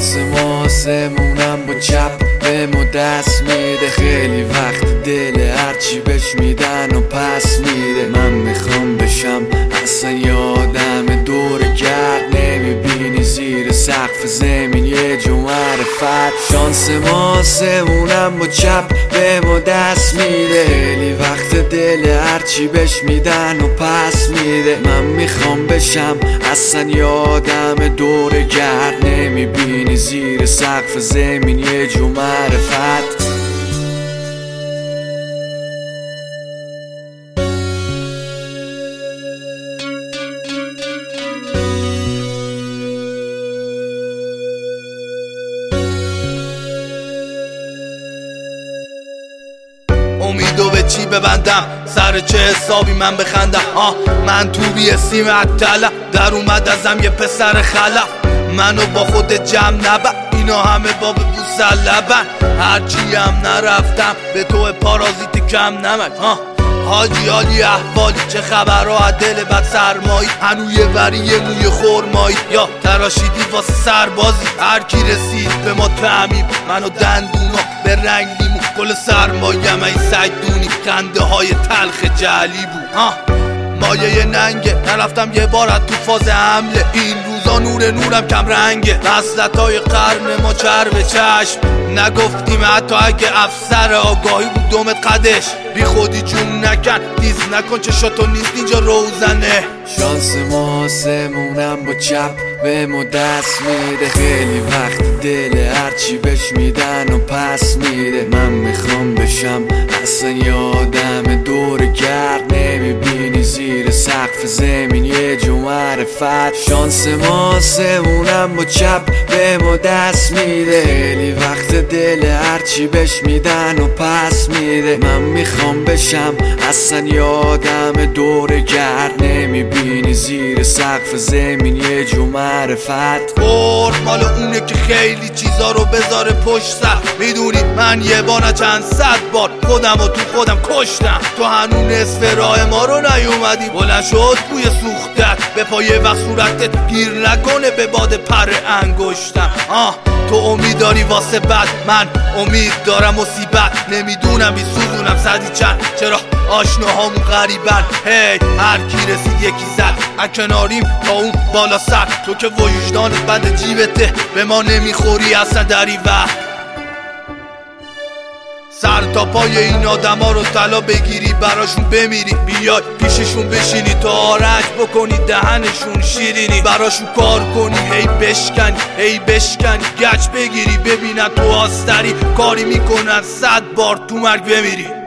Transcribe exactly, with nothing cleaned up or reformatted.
شانس ما آسمونم با چپ به ما دست میده. خیلی وقت دل هرچی بهش میدن و پس میده. من میخوام بشم اصلا یادم دور گرد، نمیبینی زیر سقف زمین یه جو معرفت. شانس ما آسمونم با چپ به ما دست میده. خیلی وقت دل هرچی بهش میدن و پس میده. من میخوام بشم اصلا یادم دور گرد، نمیبینی زیر سقف زمین یه جو معرفت. امیدو به چی ببندم، سر چه حسابی من بخندم؟ آه من تو بی سیم عطلم، در اومد ازم یه پسر خلف. منو با خود جمع نبر، اینا همه باب بوسلبن. هرچی هم نرفتم به تو پارازیتی کم نمک. آه حاجی حالی احوالی، چه خبرها دل بد سرمایی؟ هنو یه وری یه موی خورمایی، یا تراشیدی واسه سربازی؟ هر کی رسید به ما تعمیم، منو دندونا به رنگ لیمو. گل سرمایم ای سگدونی، خنده های تلخ جعلی بود. ها مایه ننگه، نرفتم یه بار از تو فاز حمله. این روزا نور نورم کم رنگه، وصلت های قرن ما چر به چشم. نگفتیم حتی اگه افسر آگاهی بود دومت قدش. بی خودی جون نکن، دیز نکن چشاتو نیست اینجا روزنه. شانس ما آسمونم با چپ به ما دست میده. خیلی وقت دل هرچی بهش میدن و پس میده. من میخوام بشم اصلا یادم دور گرد، نمیبینی زیر سقف زمین یه جو معرفت. شانس ما آسمونم با چپ به ما دست میده. خیلی وقت دل هرچی بهش میدن و پس میده. من میخوام بشم اصلا یادم دور گرد، نمیبینی زیر سقف زمین یه جو معرفت. برد مال اونه که خیلی چیزا رو بذاره پشت سر. میدونی من یه بار چند صد بار خودم و تو خودم کشتم. تو هنون نصف راه ما رو نیومدی، بلند شد بوی سوختت به پای و صورتت گیر نکنه به باد پر انگشتم. آه تو امید داری واسه بد، من امید دارم مصیبت. نمیدونم بیسوزونم صدی چند، چرا آشناهامون غریبن. هی هر کی رسید یکی زد، اکناریم تا اون بالا سر. تو که وجدانت بند جیبته، به ما نمیخوری اصلا دریور. سر تا پای این آدم ها رو طلا بگیری، براشون بمیری. بیای پیششون بشینی تا آرنج بکنی دهنشون شیرینی. براشون کار کنی هی بشکنی هی بشکنی، گچ بگیری ببینن تو آستری. کاری میکنن صد بار تو مرگ بمیری.